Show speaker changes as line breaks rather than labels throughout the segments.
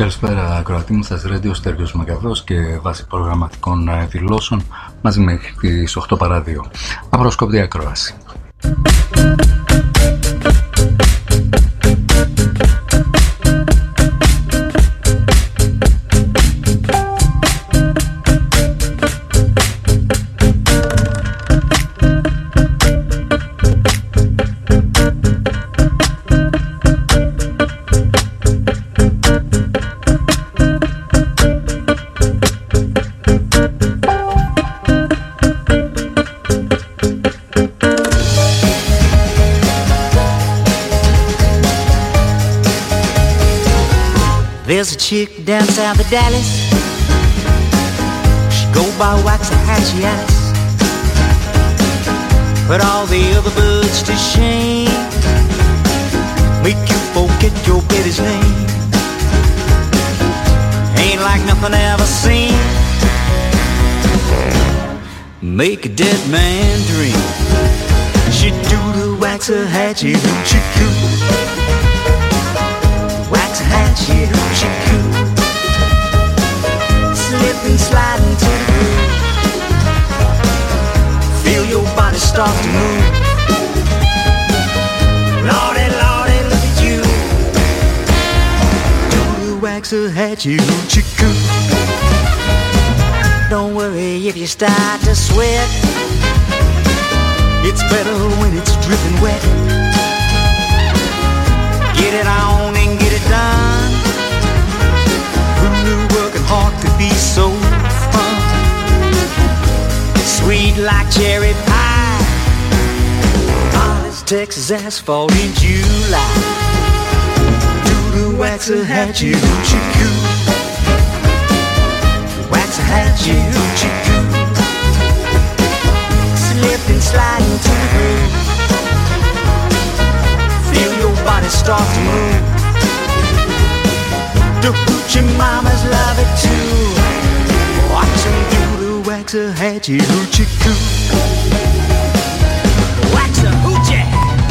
Καλησπέρα ακροατή μου, σας Radio Στέργιος Μεγαδός και βάσει προγραμματικών δηλώσεων μαζί μέχρι τις 8 παρά 2. Απροσκοπτή ακρόαση.
There's a chick down south of Dallas. She go by Waxahachie. Put all the other birds to shame. Make you forget your baby's name. Ain't like nothing ever seen. Make a dead man dream. She do the Waxahachie hoochie coo. Waxahachie hoochie coo. Slip and slide into the groove. Feel your body start to move. Lordy, Lordy, look at you. Do the Waxahachie hoochie coo. Don't worry if you start to sweat. It's better when it's dripping wet. Get it on and get it done. Who knew working hard could be so fun? Sweet like cherry pie. Hollis, Texas asphalt in July. Do the Waxahachie hoochie coo. Waxahachie hoochie coo. Slip and slide into the groove. Feel your body start to move. The hoochie mamas love it too. Watch them do the Waxahachie hoochie coo. Waxahoochie.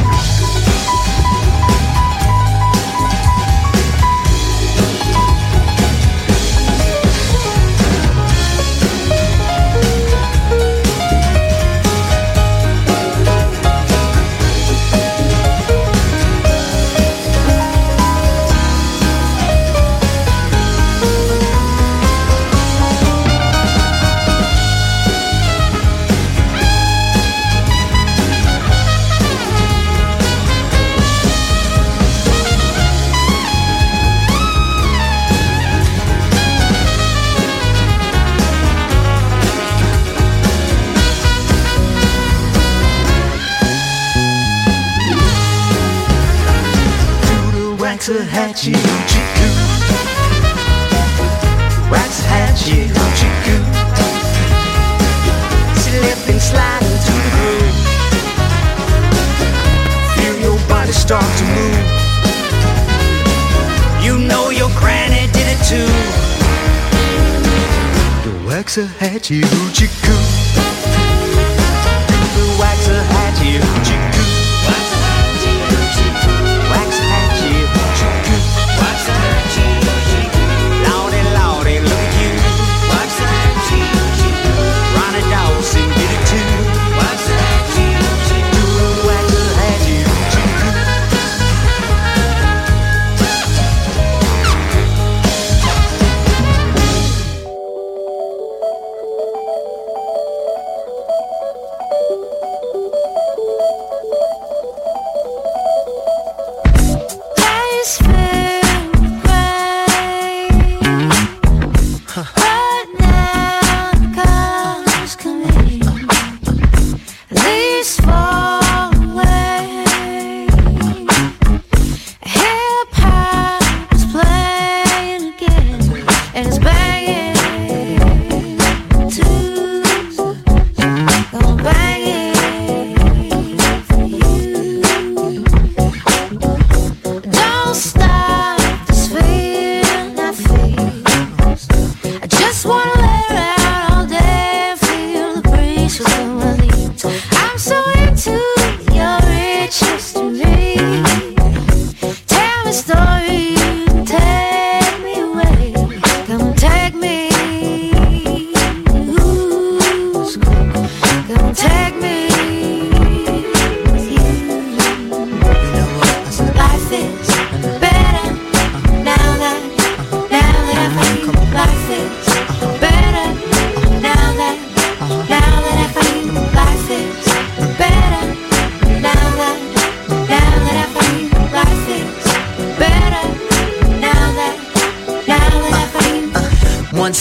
Waxahachie hoochie coo. Waxahachie hoochie coo. Slip and slide into the groove. Feel your body start to move. You know your granny did it too. The Waxahachie hoochie coo. The Waxahachie hoochie coo. Waxahachie hoochie coo. Waxahachie hoochie coo. Waxahachie hoochie coo. Lordy, Lordy, look at you. Waxahachie hoochie coo. Ronnie Dawson did it too. Waxahachie hoochie coo. Waxahachie hoochie coo.
Tell me story, take me away.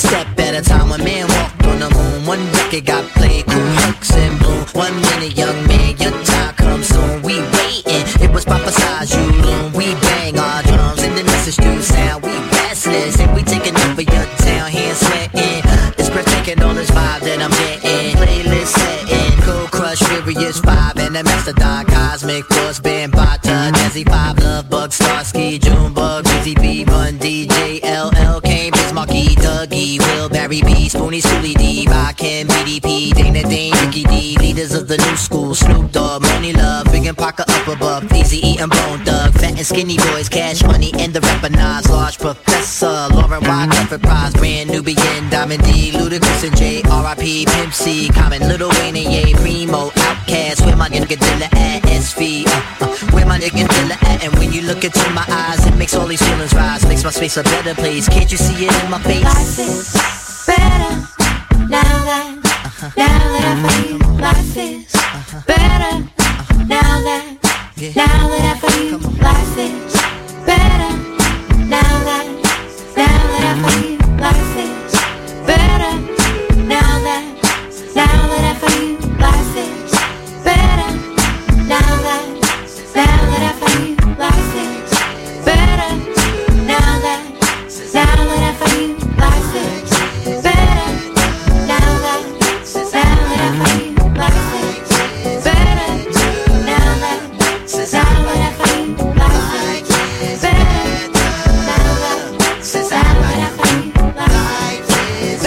step at a time. When man walked on the moon, one record got played, cool hooks and bloom. 1 minute, young man, your time comes soon. We waiting, it was prophesized you loom. We bang our drums and the message do sound. We restless and we taking over your town, hands sweating. It's breathtaking all this vibe that I'm getting. Playlist setting, Cold Crush, Furious 5 and the Mastodon, Cosmic Force, Band Bata, Jazzy 5, Love Bug, Starsky, Junebug, Busy B, Run, DJ, LL, Kane, Bismarcky, Dougie, Will, Barry B, Spoonie, Schoolie D, Rakim, BDP, Dana Dane, Ricky D, leaders of the new school, Snoop Dogg, Money Love, Big and Parker up above, Easy E and Bone Thug, Fat and Skinny Boys, Cash Money and the Rapper Nas, Large Professor, Lauren Rock, Clifford Prize, Brand Nubian, Diamond D, Ludacris and J, R.I.P. Pimp C, Common, Lil Wayne and Ye, Primo, Outkast, where my nigga Dilla at, SV, where my nigga Dilla at, and when you look into my eyes, it makes all these feelings rise, makes my space a better place, can't you see it in my face?
Life is better now that I feel. Life is better now that I feel. Life is better now that I feel. Life is better now that I feel. Life is better now that I feel. Life is better now that I feel. Life is better now that I feel. Life is better now that I feel. Life is better now that I feel. Life is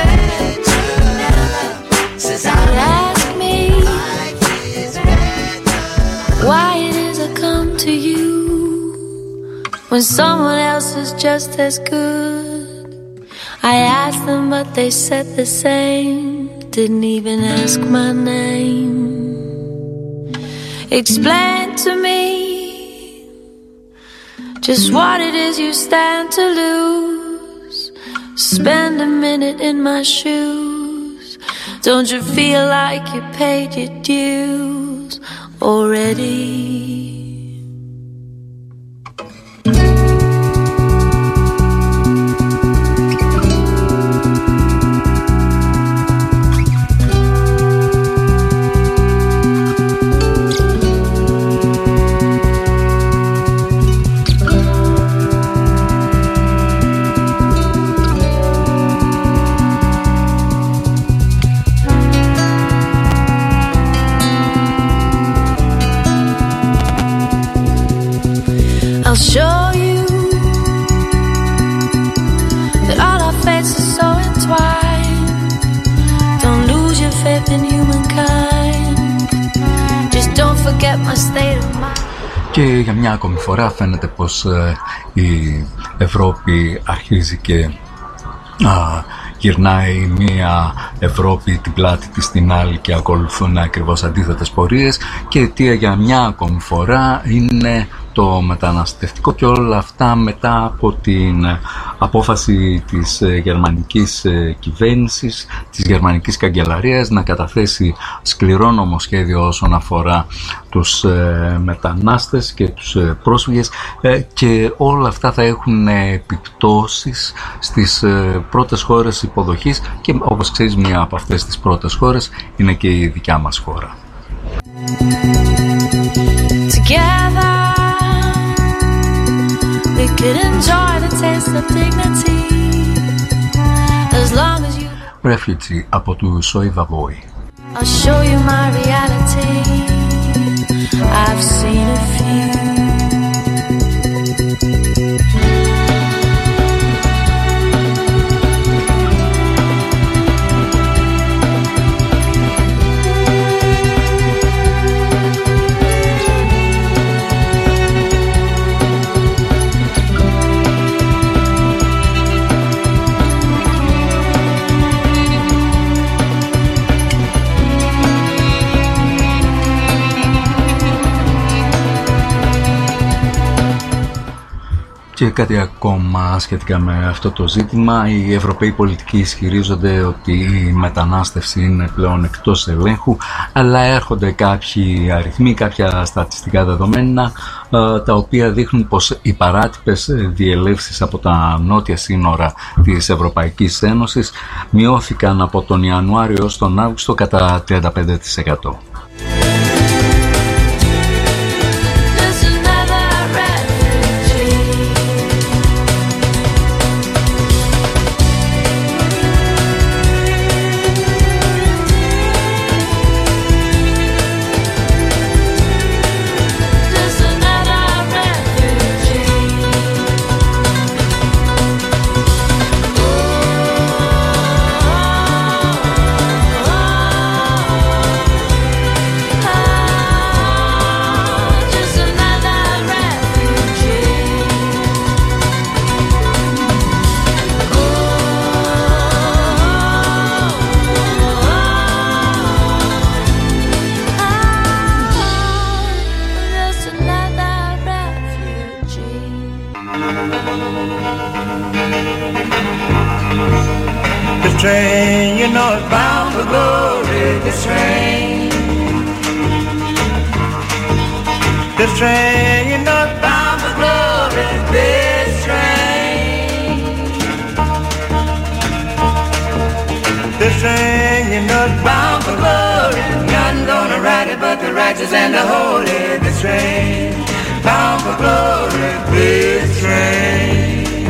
better. Ask me why it is I come to you when someone else is just as good. I asked them but they said the same, didn't even ask my name. Explain to me just what it is you stand to lose. Spend a minute in my shoes. Don't you feel like you paid your dues already? I'll show you that all our fates are so entwined. Don't lose your faith in humankind. Just don't forget my state of mind.
Και για μια ακόμη φορά φαίνεται πως η Ευρώπη αρχίζει και γυρνάει μια Ευρώπη την πλάτη της στην άλλη και ακολουθούν ακριβώς αντίθετες πορείες, και αιτία για μια ακόμη φορά είναι το μεταναστευτικό, και όλα αυτά μετά από την απόφαση της γερμανικής κυβέρνησης, της γερμανικής καγκελαρίας, να καταθέσει σκληρό νομοσχέδιο όσον αφορά τους μετανάστες και τους πρόσφυγες, και όλα αυτά θα έχουν επιπτώσεις στις πρώτες χώρες υποδοχής, και όπως ξέρεις μία από αυτές τις πρώτες χώρες είναι και η δικιά μας χώρα.
Together we could enjoy the taste of dignity as long as you
Refugee από του Soiva Boy.
I'll show you my reality. I've seen a few.
Και κάτι ακόμα σχετικά με αυτό το ζήτημα. Οι Ευρωπαίοι πολιτικοί ισχυρίζονται ότι η μετανάστευση είναι πλέον εκτός ελέγχου, αλλά έρχονται κάποιοι αριθμοί, κάποια στατιστικά δεδομένα, τα οποία δείχνουν πως οι παράτυπες διελεύσεις από τα νότια σύνορα της Ευρωπαϊκής Ένωσης μειώθηκαν από τον Ιανουάριο ως τον Αύγουστο κατά 35%.
Train, you know it's bound for glory, this train. This train, you know it's bound for glory, this train. This train, you know it's bound for glory, none gonna ride it but the righteous and the holy. This train, bound for glory, this train.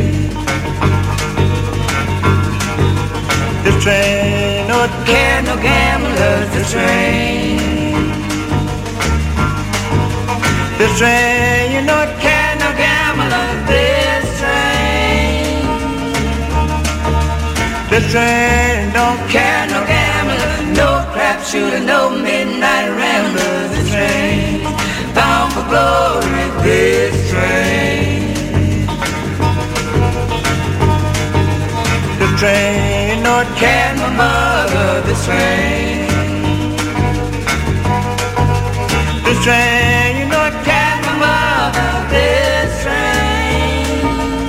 This train, no care, no gamblers, this train. This train, you know it care, no gamblers, this train. This train don't care, no gamblers, no crap shooter, no midnight ramblers, this train. Bound for glory, this train. This train, no care, no mother, this train. This train, you know it care, no mother, this train.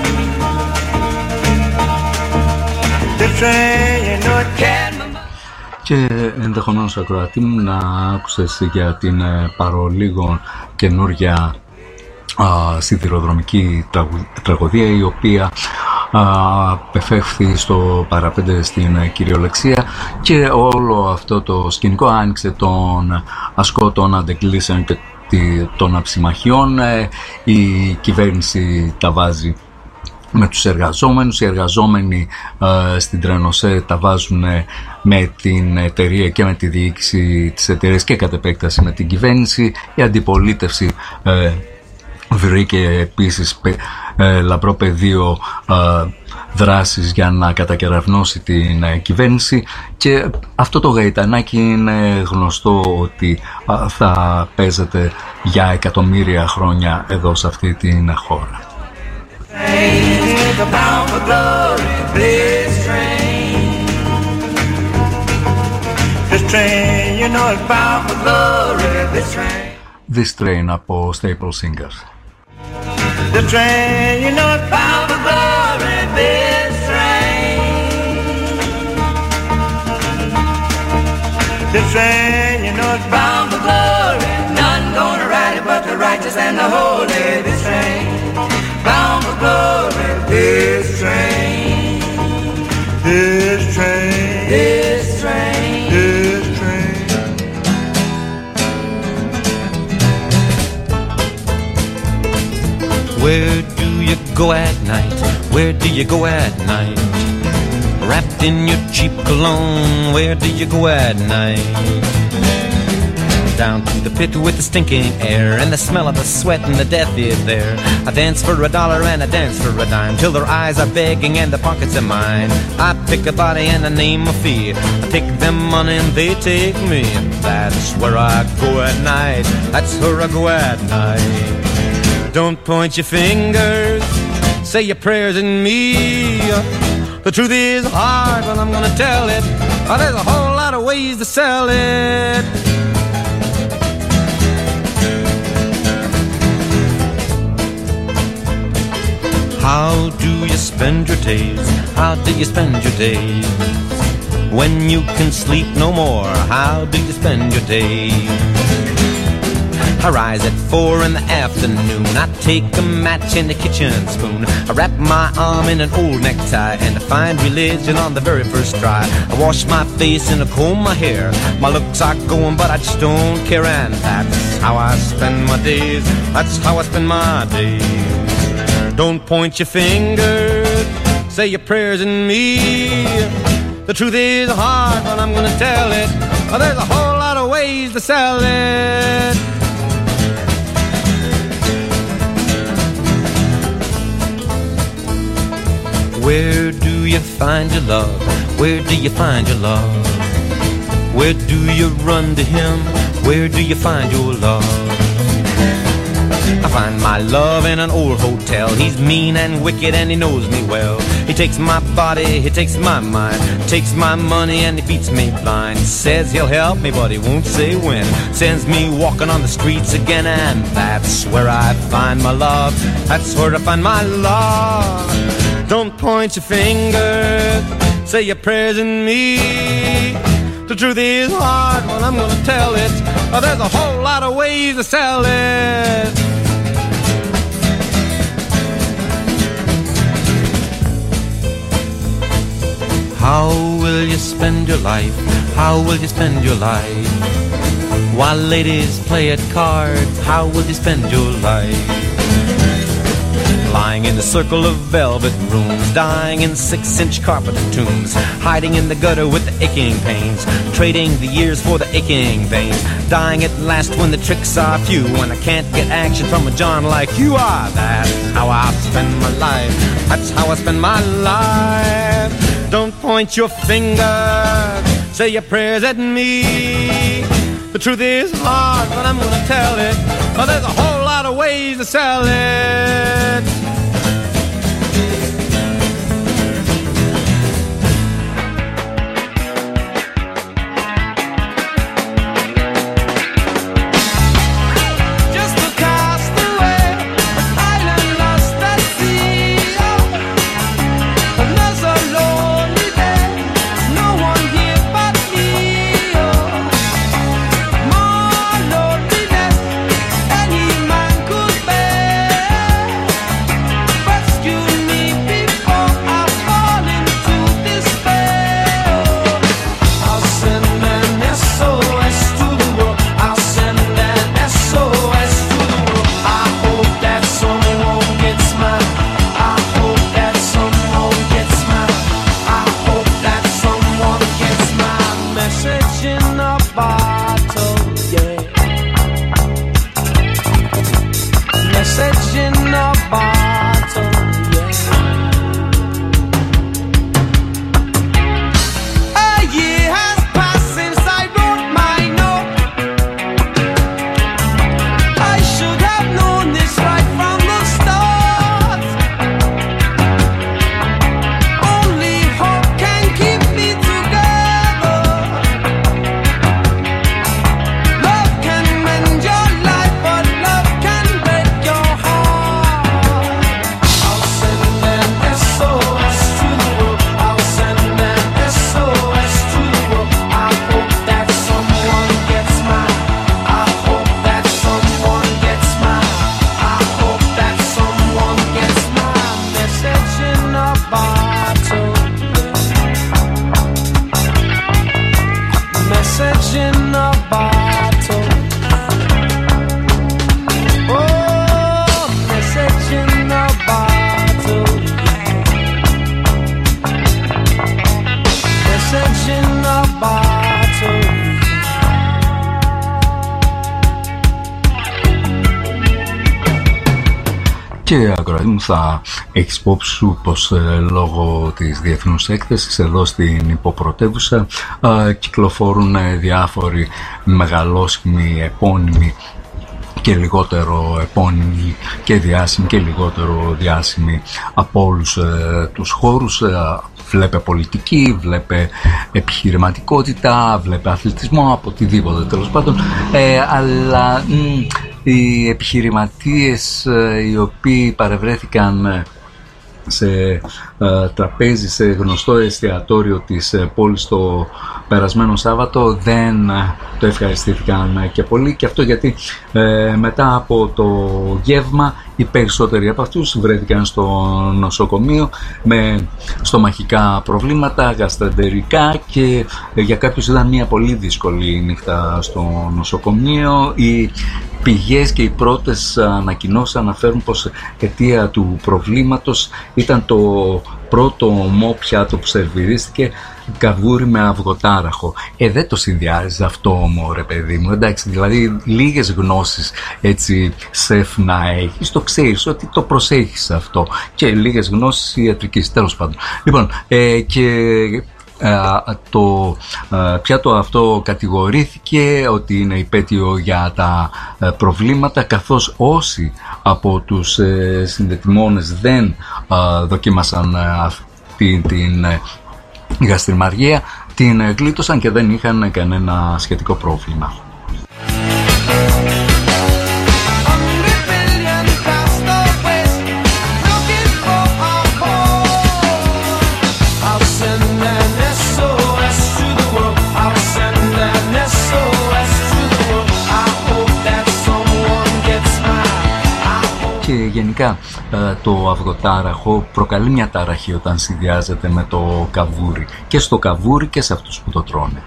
This train, you know it care, no mother.
Και ενδεχομένως ακροατή μου να άκουσες για την παρολίγο καινούρια σιδηροδρομική τραγωδία, η οποία απεφεύθη στο παραπέντε στην κυριολεξία, και όλο αυτό το σκηνικό άνοιξε τον ασκό των αντεγκλήσεων και των αψημαχιών. Η κυβέρνηση τα βάζει με τους εργαζόμενους, οι εργαζόμενοι στην Τρενοσέ τα βάζουν με την εταιρεία και με τη διοίκηση της εταιρείας και κατ' επέκταση με την κυβέρνηση. Η αντιπολίτευση βρήκε επίσης λαμπρό πεδίο δράσεις για να κατακεραυνώσει την κυβέρνηση, και αυτό το γαϊτανάκι είναι γνωστό ότι θα παίζεται για εκατομμύρια χρόνια εδώ σε αυτή την χώρα. This train από Staple Singers.
The train, you know it's bound for glory, this train. This train, you know it's bound for glory, none gonna ride it but the righteous and the holy. This train, bound for glory, this train. This train, this train, this train.
Where do you go at night? Where do you go at night? Wrapped in your cheap cologne, where do you go at night? Down to the pit with the stinking air and the smell of the sweat and the death is there. I dance for $1 and I dance for a dime till their eyes are begging and the pockets are mine. I pick a body and I name a fee. I take them money and they take me, and that's where I go at night. That's where I go at night. Don't point your fingers, say your prayers in me. The truth is hard, but I'm gonna tell it. Oh, there's a whole lot of ways to sell it. How do you spend your days? How do you spend your days? When you can sleep no more, how do you spend your days? I rise at 4 in the afternoon. I take a match and a kitchen spoon. I wrap my arm in an old necktie and I find religion on the very first try. I wash my face and I comb my hair. My looks are going, but I just don't care. And that's how I spend my days. That's how I spend my days. Don't point your finger, say your prayers in me. The truth is hard, but I'm gonna tell it. There's a whole lot of ways to sell it. Where do you find your love? Where do you find your love? Where do you run to him? Where do you find your love? I find my love in an old hotel. He's mean and wicked and he knows me well. He takes my body, he takes my mind, takes my money and he beats me blind. Says he'll help me but he won't say when. Sends me walking on the streets again. And that's where I find my love. That's where I find my love. Don't point your finger, say your prayers in me. The truth is hard, but I'm gonna tell it. There's a whole lot of ways to sell it. How will you spend your life? How will you spend your life? While ladies play at cards, how will you spend your life? Lying in the circle of velvet rooms, dying in 6-inch carpeted tombs, hiding in the gutter with the aching pains, trading the years for the aching veins, dying at last when the tricks are few, when I can't get action from a John like you are. That's how I spend my life. That's how I spend my life. Don't point your finger, say your prayers at me. The truth is hard, but I'm gonna tell it. There's a whole lot of ways to sell it.
Και ακροατή μου, θα έχεις υπόψη σου πως λόγω της διεθνούς έκθεσης εδώ στην υποπρωτεύουσα κυκλοφορούν διάφοροι μεγαλόσχημοι, επώνυμοι και λιγότερο επώνυμοι και διάσημοι και λιγότερο διάσημοι από όλους τους χώρους. Βλέπε πολιτική, βλέπε επιχειρηματικότητα, βλέπε αθλητισμό, από οτιδήποτε τέλος πάντων, αλλά οι επιχειρηματίες οι οποίοι παρευρέθηκαν σε τραπέζι σε γνωστό εστιατόριο της πόλης το περασμένο Σάββατο δεν το ευχαριστήθηκαν και πολύ, και αυτό γιατί μετά από το γεύμα οι περισσότεροι από αυτούς βρέθηκαν στο νοσοκομείο με στομαχικά προβλήματα, γαστρεντερικά, και για κάποιους ήταν μια πολύ δύσκολη νύχτα στο νοσοκομείο. Οι πηγές και οι πρώτες ανακοινώσεις αναφέρουν πως αιτία του προβλήματος ήταν το πρώτο ομό πιάτο που σερβιρίστηκε, καβούρι με αυγοτάραχο. Δεν το συνδυάζει αυτό όμως, ρε παιδί μου, εντάξει, δηλαδή λίγες γνώσεις έτσι σεφ να έχεις, το ξέρεις ότι το προσέχεις αυτό, και λίγες γνώσεις ιατρικής, τέλος πάντων. Λοιπόν, και το πιάτο αυτό κατηγορήθηκε ότι είναι υπέτειο για τα προβλήματα, καθώς όσοι από τους συνδετημόνες δεν δοκίμασαν αυτή την γαστριμαργία την γλίτωσαν και δεν είχαν κανένα σχετικό πρόβλημα. Και γενικά το αυγοτάραχο προκαλεί μια ταραχή όταν συνδυάζεται με το καβούρι, και στο καβούρι και σε αυτούς που το τρώνε.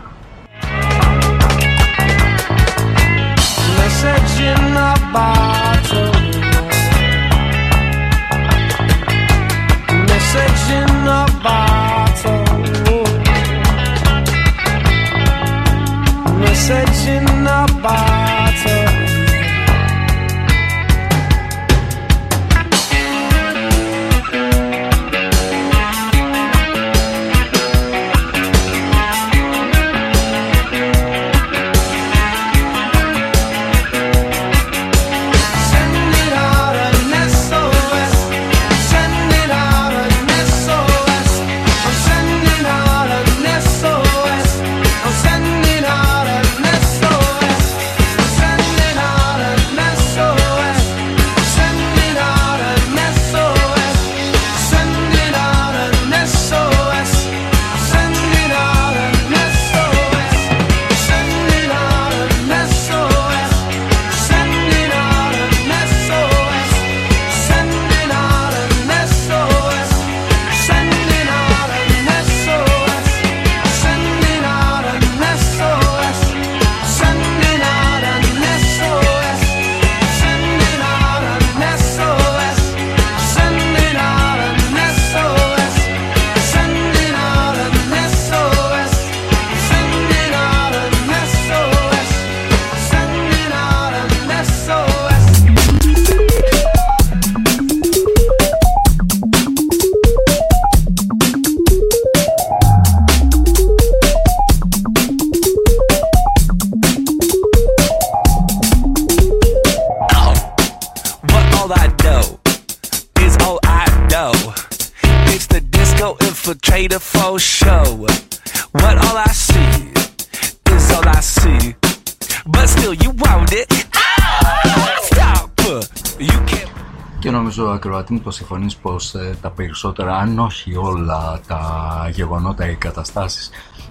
Και νομίζω, ακροατή μου, πως συμφωνείς πως τα περισσότερα, αν όχι όλα τα γεγονότα, οι καταστάσεις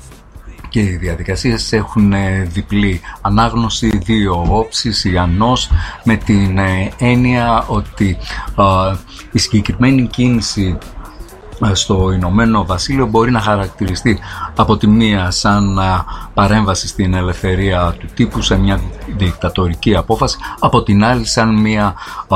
και οι διαδικασίες έχουν διπλή ανάγνωση, δύο όψεις ή ανός, με την έννοια ότι η συγκεκριμένη κίνηση στο Ηνωμένο Βασίλειο μπορεί να χαρακτηριστεί από τη μία σαν παρέμβαση στην ελευθερία του τύπου, σε μια δικτατορική απόφαση, από την άλλη σαν μια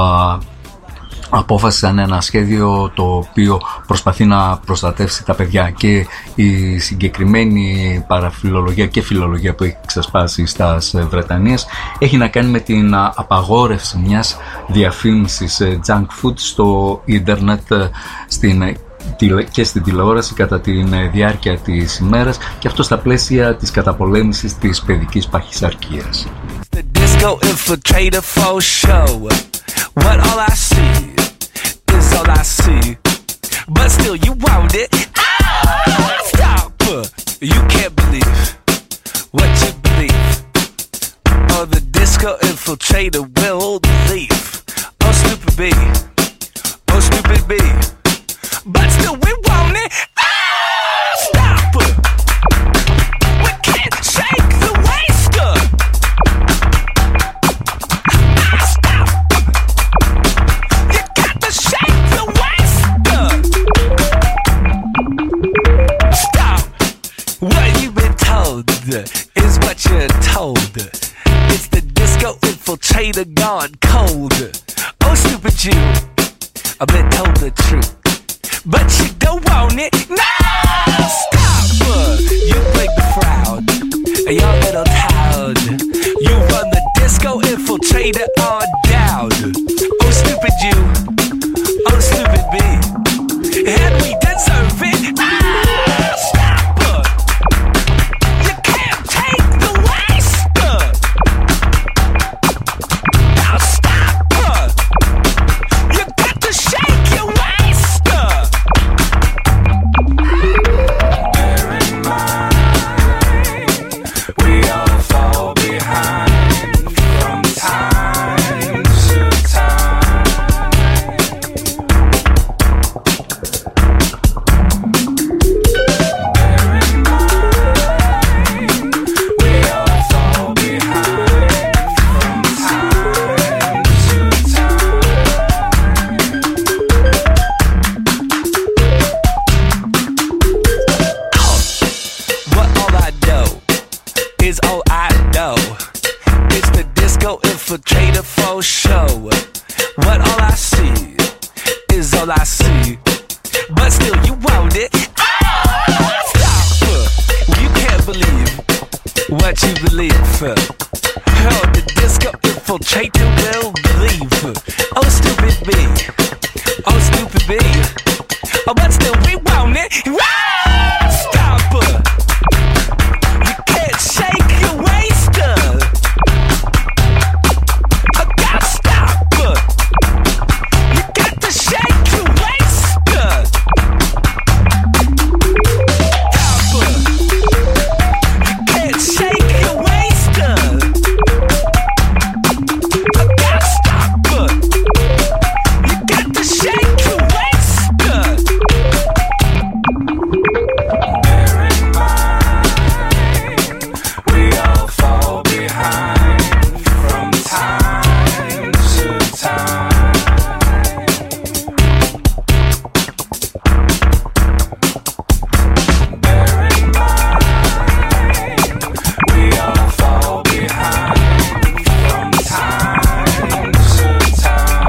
απόφαση, σαν ένα σχέδιο το οποίο προσπαθεί να προστατεύσει τα παιδιά. Και η συγκεκριμένη παραφιλολογία και φιλολογία που έχει ξεσπάσει στα Βρετανίες έχει να κάνει με την απαγόρευση μιας διαφήμισης junk food στο ίντερνετ και στην τηλεόραση κατά τη διάρκεια της ημέρας, και αυτό στα πλαίσια της καταπολέμησης της παιδικής παχυσαρκίας. What all I see is all I see, but still you want it. Stop! You can't believe what you believe. Oh, the disco infiltrator will leave. Oh, stupid B. Oh, stupid B.
but still we want it. Stop! We can't shake the waist. Stop! You got to shake the waist. Stop! What you've been told is what you're told. It's the disco infiltrator gone cold. Oh, stupid you, I've been told the truth, but you don't want it. No! Stop! You break the crowd, your little town. You run the disco infiltrator on down. Oh, stupid you, oh, stupid me, and we deserve it. Stop! You can't take the waste. Now stop! You got to shake your waist. Bear in mind, we all fall behind from time to time. Bear in mind, we all fall behind from time to time. What all I know is all I know. It's the disco infiltrator for show. What all I see is all I see, but still you want it. Stop! You can't believe what you believe. Oh, the disco infiltrator will leave. Oh, stupid me. Oh, stupid me. Oh, but still we want it. Stop! You can't shake your waist. I gotta stop. You got to shake your waist. Stop! You can't shake your waist. I gotta stop. You got to shake your waist. Bear in mind, we all fall behind from time to time. Bear in mind, we all fall behind from time to time.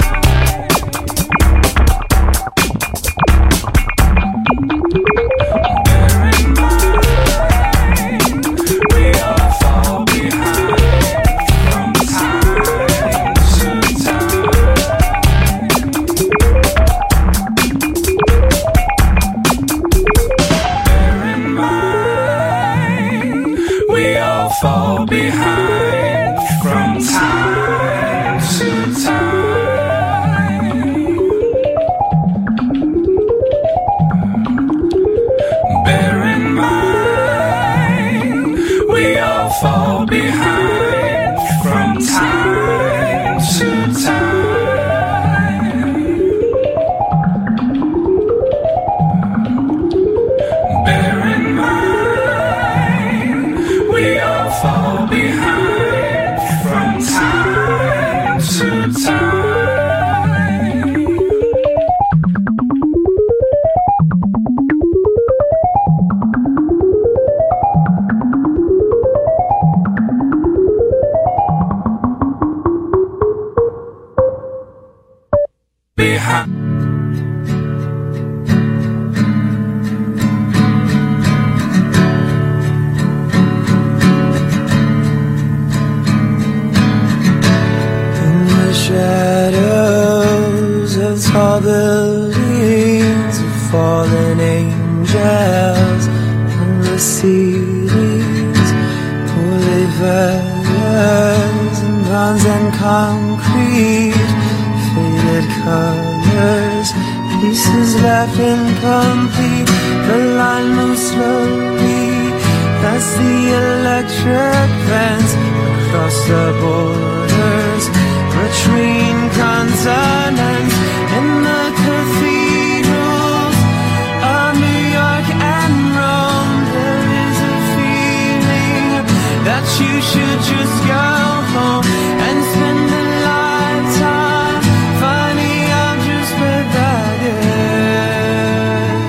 Bear in mind, we all fall behind from time to time. Bear in mind, we all fall behind from time to time. Bear in mind, we all fall behind from time to time. Bear in mind, we all fall behind from time to time. Behind.
In the shadows of tall buildings of fallen angels on the ceilings, boulevards and bronze and concrete, faded colors, pieces left incomplete. The line moves slowly past the electric fence, across the borders, between consonants in the cathedral you should just go home and spend a lifetime finding out just where that is.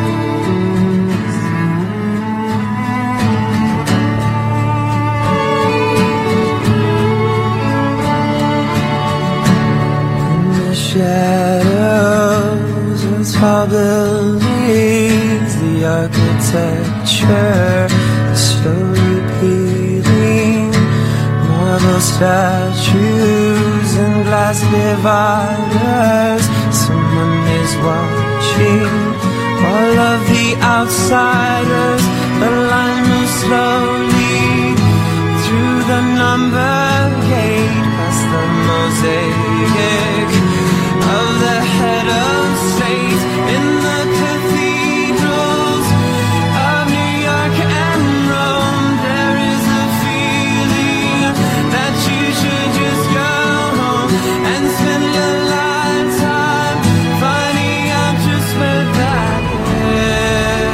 In the shadows of tall buildings, the architecture is slowly peeling. Marble statues and glass dividers. Someone is watching all of the outsiders. The line moves slowly through the number gate, past the mosaic of the head of state in the cathedrals of New York and Rome. There is a feeling that you should just go home and spend a lifetime finding out just where that is.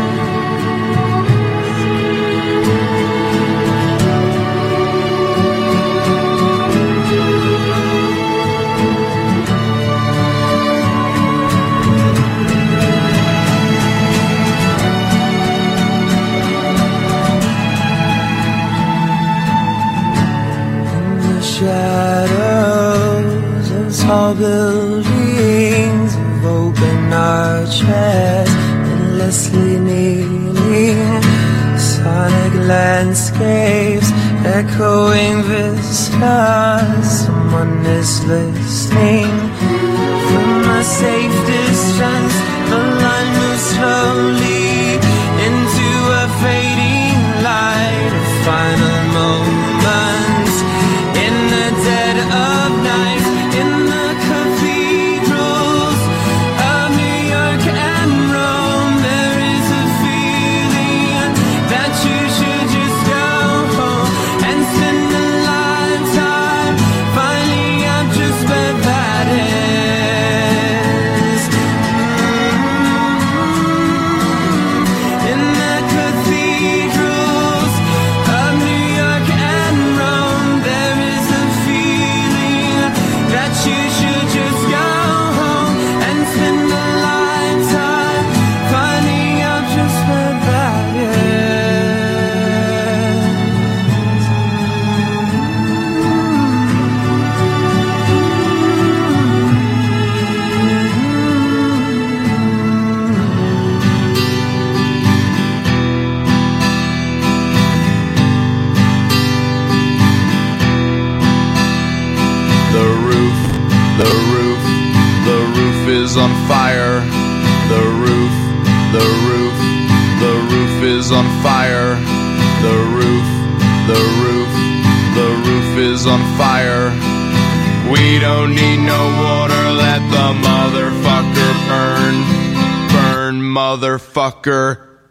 Shadows of tall buildings, of open arches, endlessly kneeling, sonic landscapes, echoing vistas. Someone is listening from a safe distance. The line moves slowly into a fading light, a final moment in the dead of night, in the cathedrals of New York and Rome. There is a feeling that you should just go home and spend a lifetime finding out just where that is. In the cathedrals of New York and Rome, there is a feeling that you should just go home and spend a lifetime finding out just where that
The roof is on fire. The roof is on fire. The roof is on fire. We don't need no water, let the motherfucker burn. Burn, motherfucker.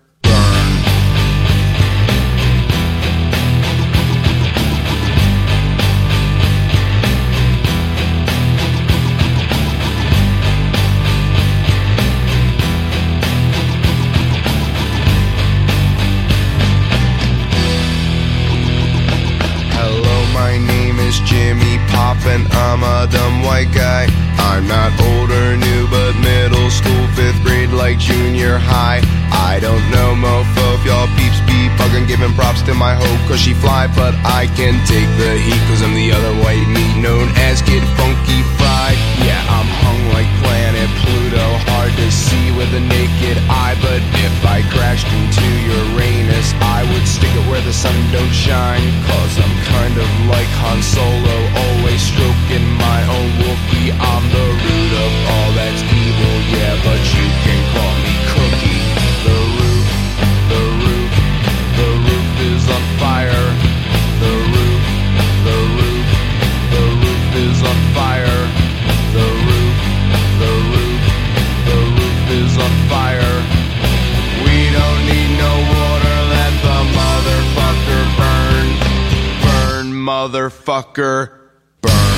Jimmy Pop and I'm a dumb white guy. I'm not old or new, but middle school, 5th grade like junior high. I don't know mofo if y'all peeps be bugging, giving props to my hoe cause she fly, but I can take the heat cause I'm the other white meat known as Kid Funky Fried. Yeah, I'm hung like planet Pluto, hard to see with a naked eye, but if I crashed into Uranus, I would stick it where the sun don't shine, cause I'm kind of like Han Solo, always stroking my own Wookiee. I'm the root of all that's evil, yeah, but you can call me Cookie. The roof is on fire. The roof is on fire. The roof is on fire. We don't need no water, let the motherfucker burn. Burn, motherfucker, burn.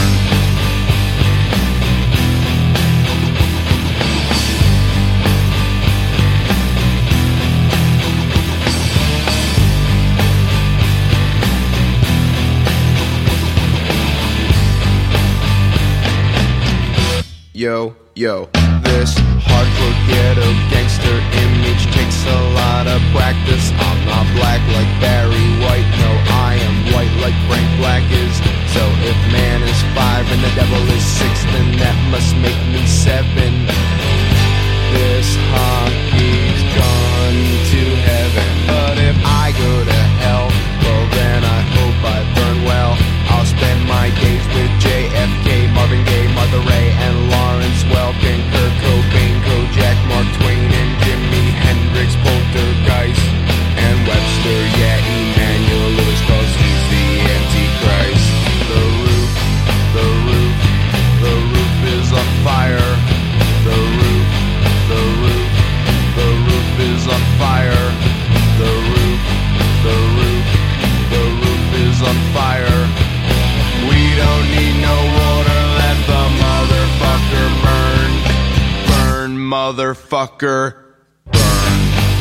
yo, yo. This hardcore ghetto gangster image takes a lot of practice. I'm not black like Barry White, no, I am white like Frank Black is. So if man is 5 and the devil is 6, then that must make me 7. This hockey's gone to heaven, but if I go to hell, well then I hope I burn well. I'll spend my days with JFK, Marvin Gaye, Martha Ray, and Lawrence Welk, and Kurt Cobain, Kojak, Mark Twain, and Jimi Hendrix, Poltergeist, and Webster, yeah, Emmanuel Lewis, 'cause he's the Antichrist. The roof, the roof, the roof is on fire. The roof, the roof, the roof is on fire. The roof, the roof, the roof is on fire. We don't need no water, let the motherfucker burn. Burn, motherfucker, burn.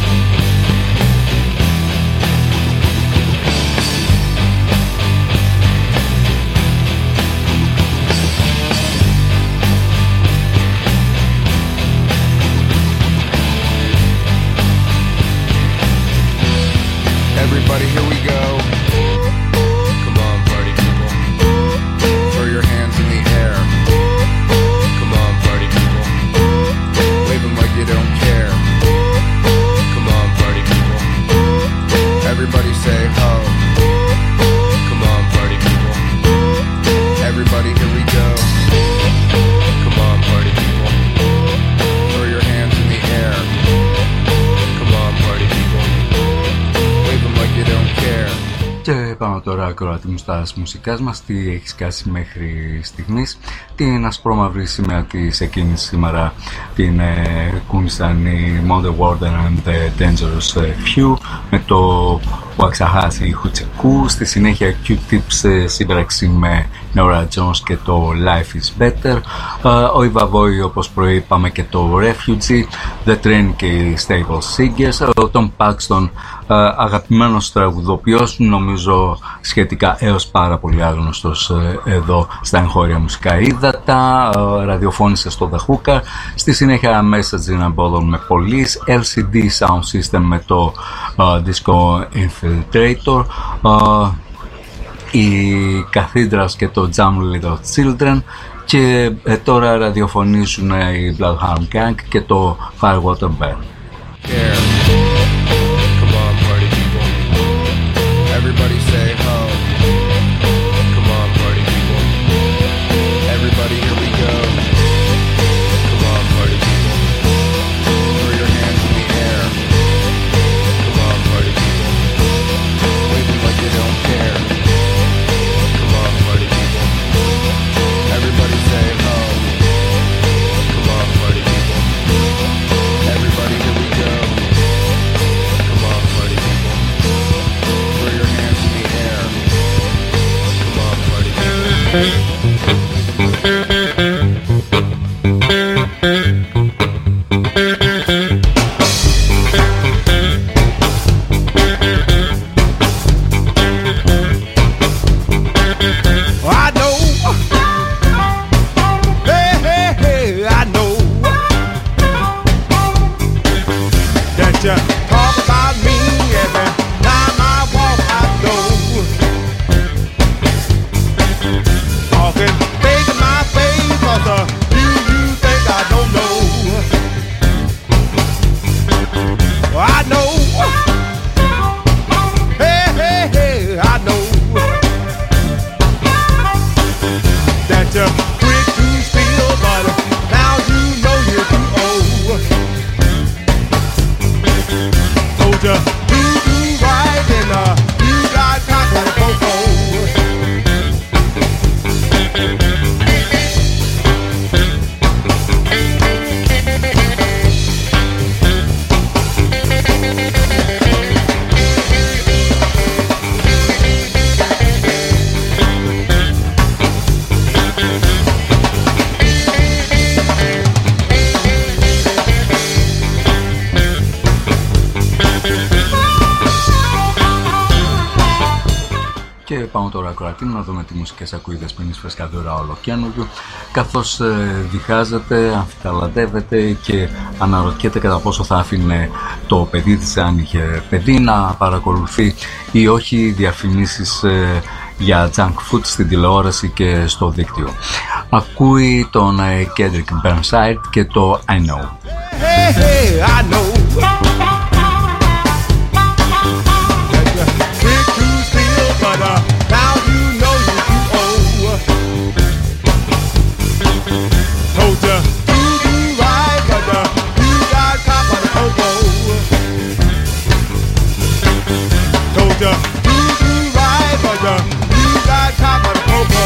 Everybody, here we go. Come on, party people. Throw your hands in the air. Come on, party people. Wave them like you don't care. Come on, party people. Everybody say ho. Come on, party people. Everybody, here we go. Come on, party people. Throw your hands in the air. Come on, party people. Wave them like you don't care.
Και πάμε τώρα ακροατή μου στα μουσικάς μας. Τι έχεις κάσει μέχρι στιγμής? Την ασπρόμαυρη σημαία της εκείνης σήμερα την κούνησαν οι Mother Warden and the Dangerous Few με το Waxahachie Hoochie. Στη συνέχεια Q-Tips σύμπραξη με Nora Jones και το Life is Better. Ο Ivavoy, όπως προείπαμε, και το Refugee, The Train και οι Stable Singers. Ο Tom Paxton, αγαπημένος τραγουδοποιός, νομίζω σχετικά έως πάρα πολύ άγνωστος εδώ στα εγχώρια μουσικά ύδατα. Ραδιοφώνησε στο The Hooker. Στη συνέχεια Message in a Bottle με Police, LCD Sound System με το Disco Infiltrator, οι Cathedrals και το Jam Little Children, και τώρα ραδιοφωνήσουν οι Bloodhound Gang και το Firewater Band.
Everybody say ho. Come on, party people. Everybody, here we go. Come on, party people. Throw your hands in the air. Come on, party people. Wave them like you don't care. Come on, party people. Everybody say ho. Come on, party people. Everybody, here we go. Come on, party people. Throw your hands in the air. Come on, party people.
I know. Hey, hey, hey, I know that you talk about me every time I walk. I know all
Και πάμε τώρα ακροατή να δούμε τι μουσικές ακούει η Δεσποινής Φρεσκαδούρα ολοκένουργιου, καθώς διχάζεται, αμφιταλαντεύεται και αναρωτιέται κατά πόσο θα άφηνε το παιδί της, αν είχε παιδί, να παρακολουθεί ή όχι διαφημίσεις για junk food στην τηλεόραση και στο δίκτυο. Ακούει τον Kendrick Burnside και το I Know.
Hey, hey, I know. Now you know you owe. Told ya do right, but you got caught by the popo. Told ya do right, but you got caught by the popo.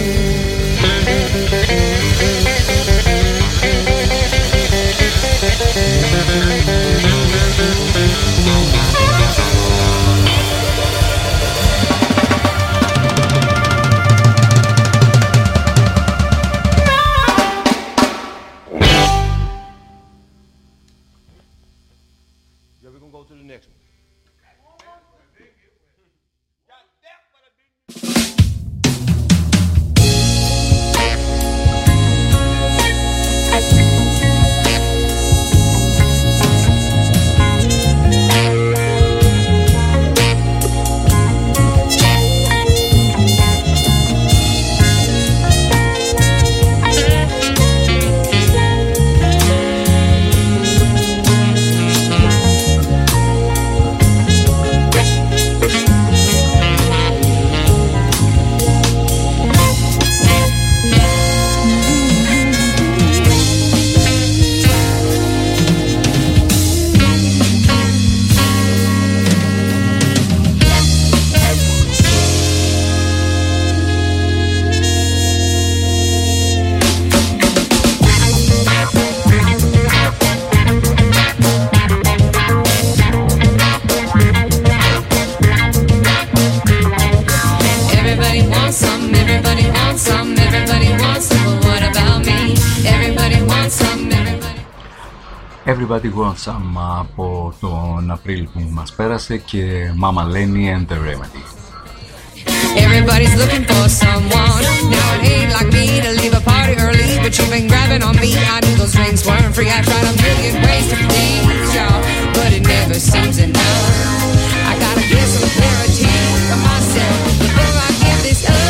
Everybody Wants Some από τον Απρίλιο που μας πέρασε και Mama Lenny and the Remedy.
Everybody's looking for someone. Now it ain't like me to leave a party early, but you've been grabbing on me. I knew those drinks weren't free. I tried a million ways to please y'all, but it never seems enough. I gotta get some clarity for myself before I give this up.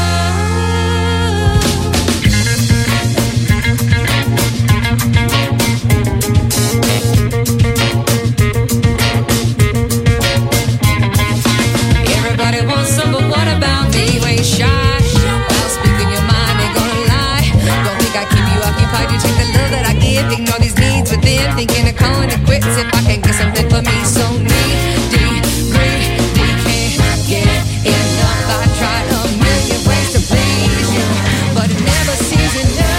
Everybody wants some, but what about me? You ain't shy. Well, speaking your mind, ain't gonna lie. Don't think I keep you occupied. You take the love that I give, ignore these needs within. Thinking of calling it quits if I can't get something for me. So needy, greedy, can't get enough. I tried a million ways to please you, but it never seems enough.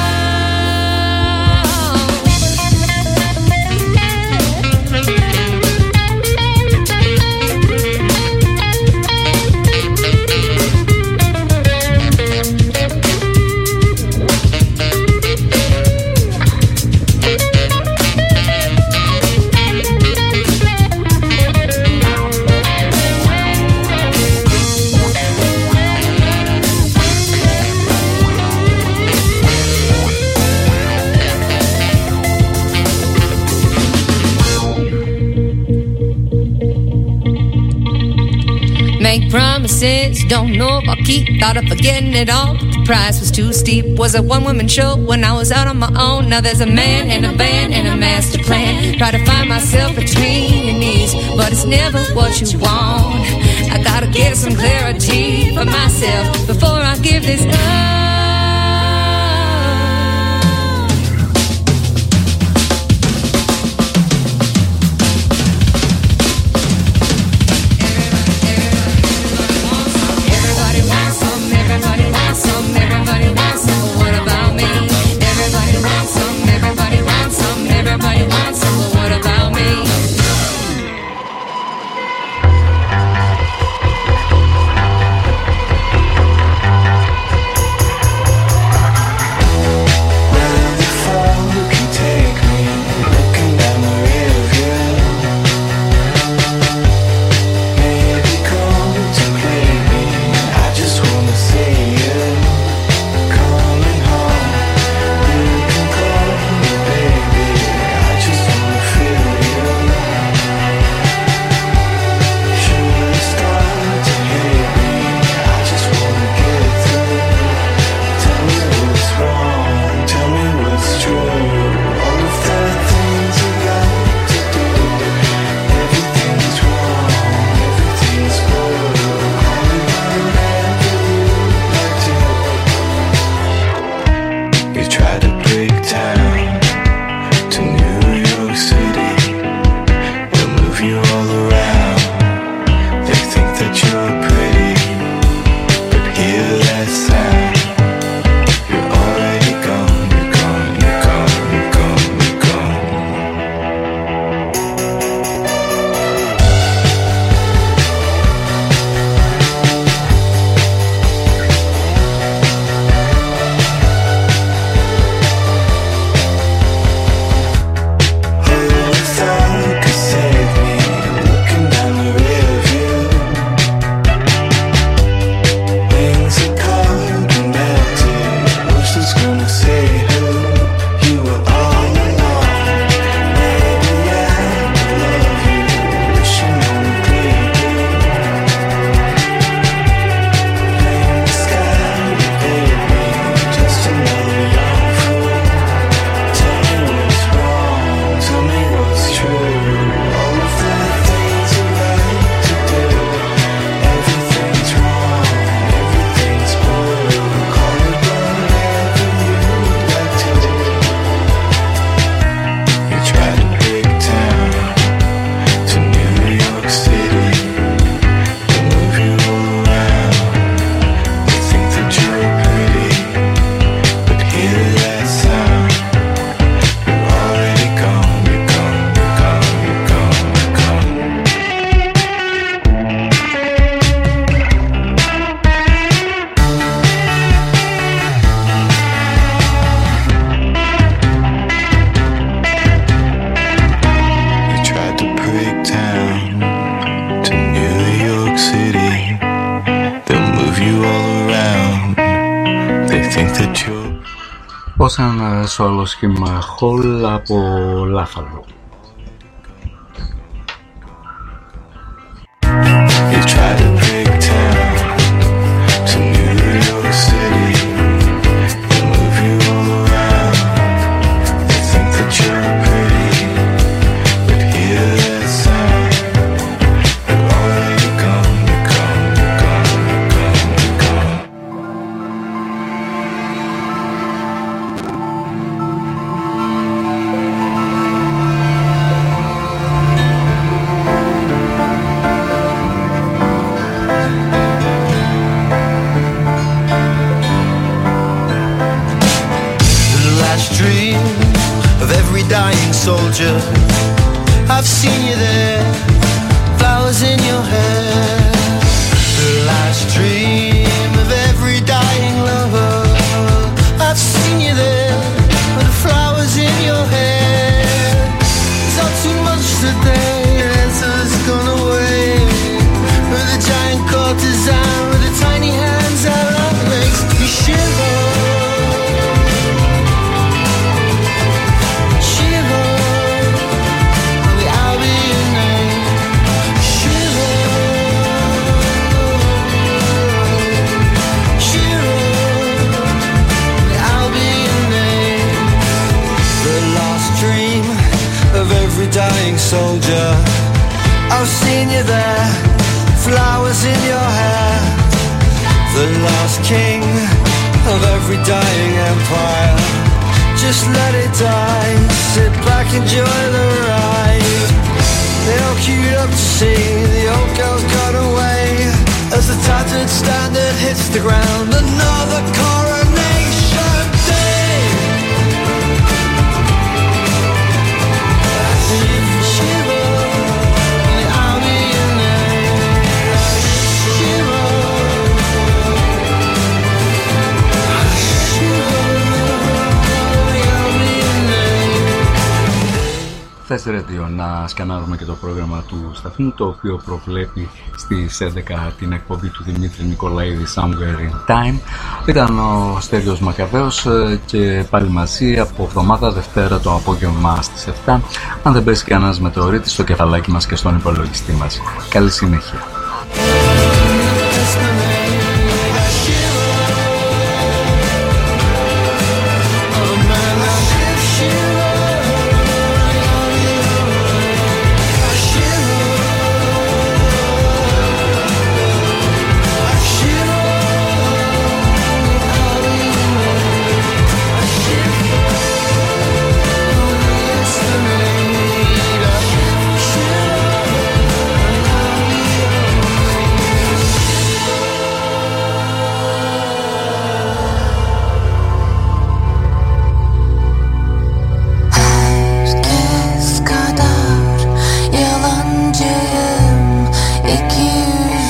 Make promises, don't know if I'll keep. Thought of forgetting it all, but the price was too steep. Was a one-woman show when I was out on my own. Now there's a man and a band and a master plan. Try to find myself between your knees, but it's never what you want. I gotta get some clarity for myself before I give this up.
Ως ένα solo σχήμα Hall από Λάφαλο.
Soldier, I've seen you there, flowers in your hair. The last dream of every dying lover. I've seen you there, with the flowers in your hair. It's not too much today, answers gone away. With a giant courtesan, with the tiny hands that love makes me shiver. Dying soldier, I've seen you there, flowers in your hair. The last king of every dying empire. Just let it die, sit back, enjoy the ride. They all queued up to see the old girls got away. As the tattered standard hits the ground, another coronation day.
Θες Radio να σκανάρουμε και το πρόγραμμα του σταθμού, το οποίο προβλέπει στις 11 την εκπομπή του Δημήτρη Νικολαίδη Somewhere in Time. Ήταν ο Στέλιος Μακαβαίος και πάλι μαζί από εβδομάδα Δευτέρα το απόγευμα στις 7, αν δεν πέσει κανένας μετεωρίτης στο κεφαλάκι μας και στον υπολογιστή μας. Καλή συνέχεια.